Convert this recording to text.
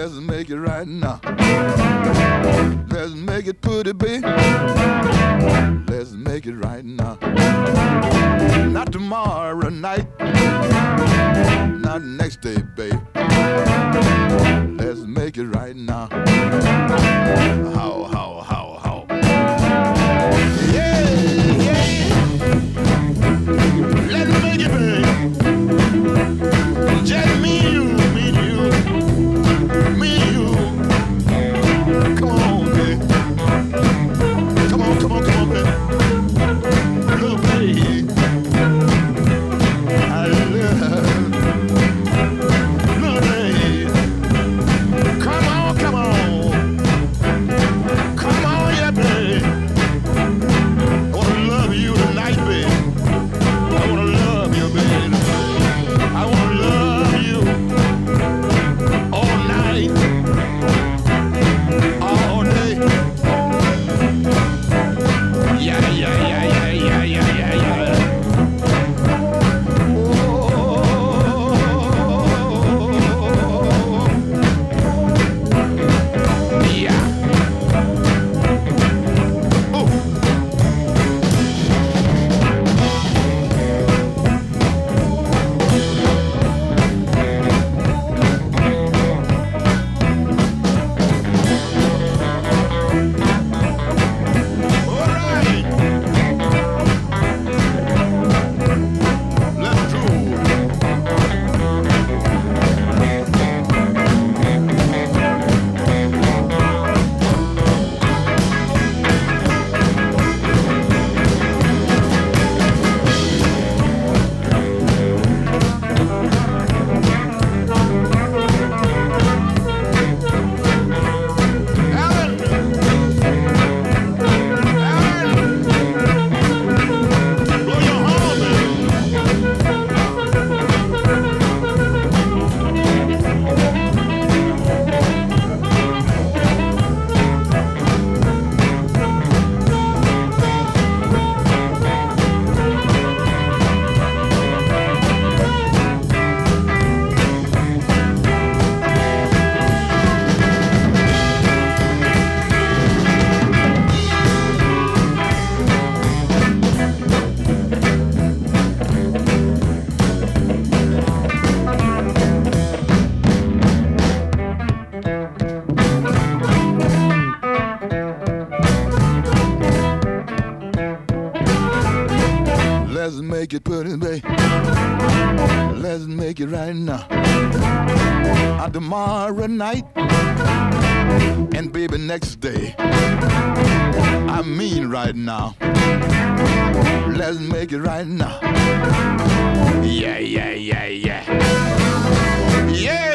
Let's make it right now. Let's make it pretty, babe. Let's make it right now. Not tomorrow night, not next day, babe. Let's make it right now. How? Yeah, yeah. Let's make it, babe. Just me and you, me and you, me and you. Come on, babe. Come on, babe. Little babe. I love little babe. Come on. Come on, yeah, babe. I wanna love you tonight, babe. I wanna love you, babe. I wanna love you all night, all day. Yeah. Let's make it pretty, babe. Let's make it right now. Tomorrow night and baby next day. I mean right now. Let's make it right now. Yeah. Yeah.